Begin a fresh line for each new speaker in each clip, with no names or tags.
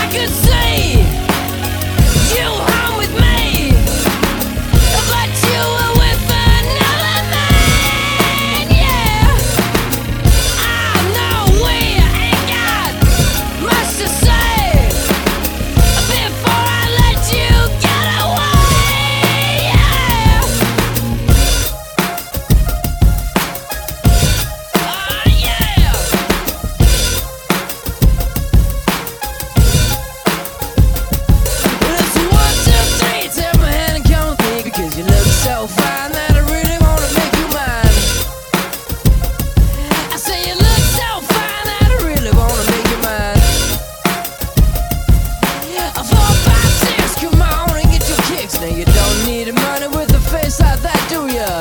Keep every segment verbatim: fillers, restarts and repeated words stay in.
could see you home with me, but you were with another man. Yeah, I know we ain't got much to say before I let you get away. Yeah, oh yeah. Well, it's one, two, three. Take my hand and come with me, because you look so fine that I really wanna make you mine. I say you look so fine that I really wanna make you mine. A four, five, six, come on and get your kicks. Now you don't need money with a face like that, do ya?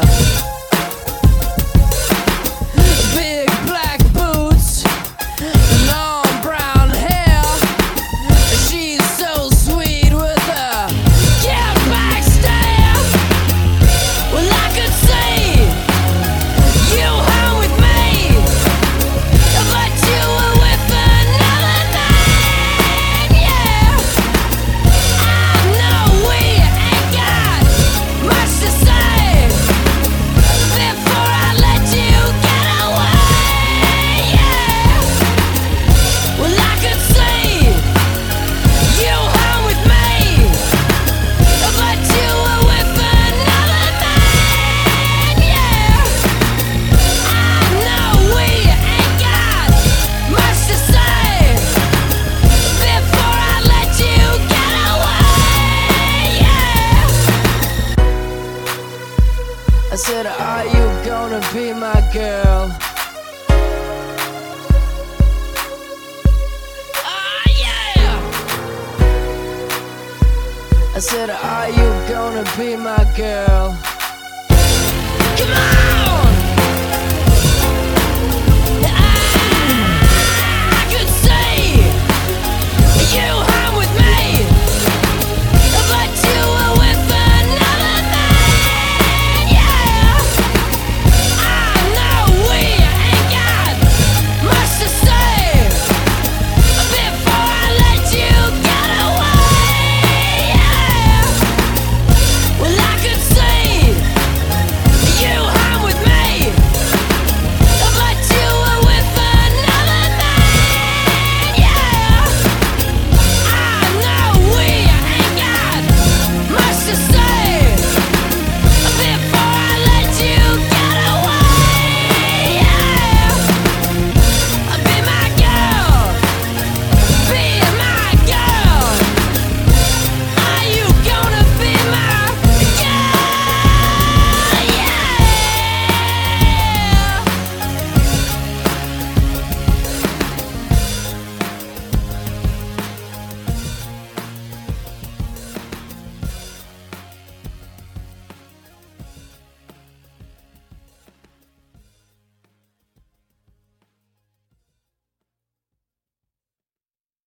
Big black boots, long brown hair. She's so sweet with a get back stare. Well, I could see you home with me, but you were with another man. Yeah, I know we ain't got much to say before I let you get away. Yeah, well, I could see you home with me, but you were with another man. Yeah, I know we ain't got much to say before I let you get away. Yeah, I said, are you gonna be my girl? Oh yeah, I said, are you gonna be my girl? Come on!